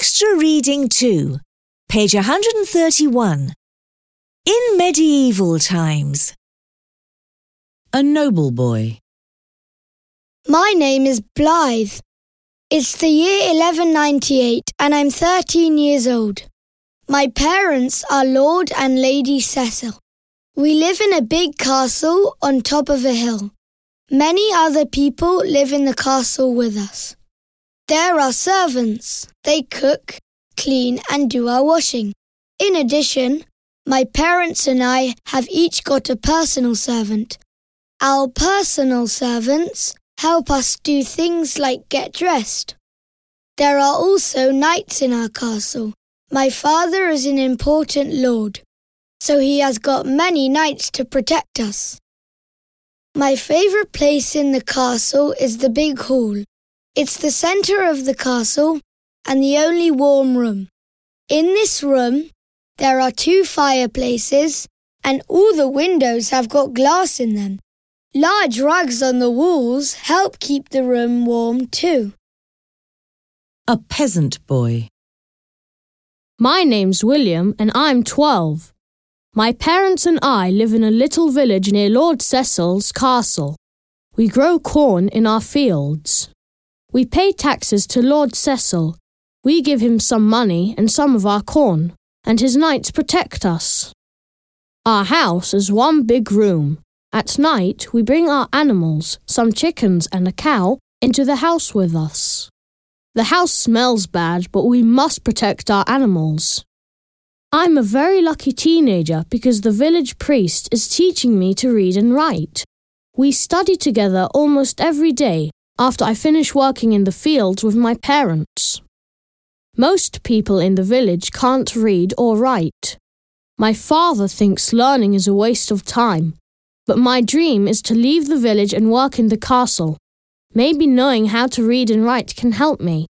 Extra Reading 2, page 131. In medieval times. A noble boy. My name is Blythe. It's the year 1198 and I'm 13 years old. My parents are Lord and Lady Cecil. We live in a big castle on top of a hill. Many other people live in the castle with us. There are servants. They cook, clean and do our washing. In addition, my parents and I have each got a personal servant. Our personal servants help us do things like get dressed. There are also knights in our castle. My father is an important lord, so he has got many knights to protect us. My favourite place in the castle is the big hall. It's the centre of the castle and the only warm room. In this room, there are 2 fireplaces and all the windows have got glass in them. Large rugs on the walls help keep the room warm too. A peasant boy. My name's William and I'm 12. My parents and I live in a little village near Lord Cecil's castle. We grow corn in our fields. We pay taxes to Lord Cecil. We give him some money and some of our corn, and his knights protect us. Our house is one big room. At night, we bring our animals, some chickens and a cow, into the house with us. The house smells bad, but we must protect our animals. I'm a very lucky teenager because the village priest is teaching me to read and write. We study together almost every day after I finish working in the fields with my parents. Most people in the village can't read or write. My father thinks learning is a waste of time, but my dream is to leave the village and work in the castle. Maybe knowing how to read and write can help me.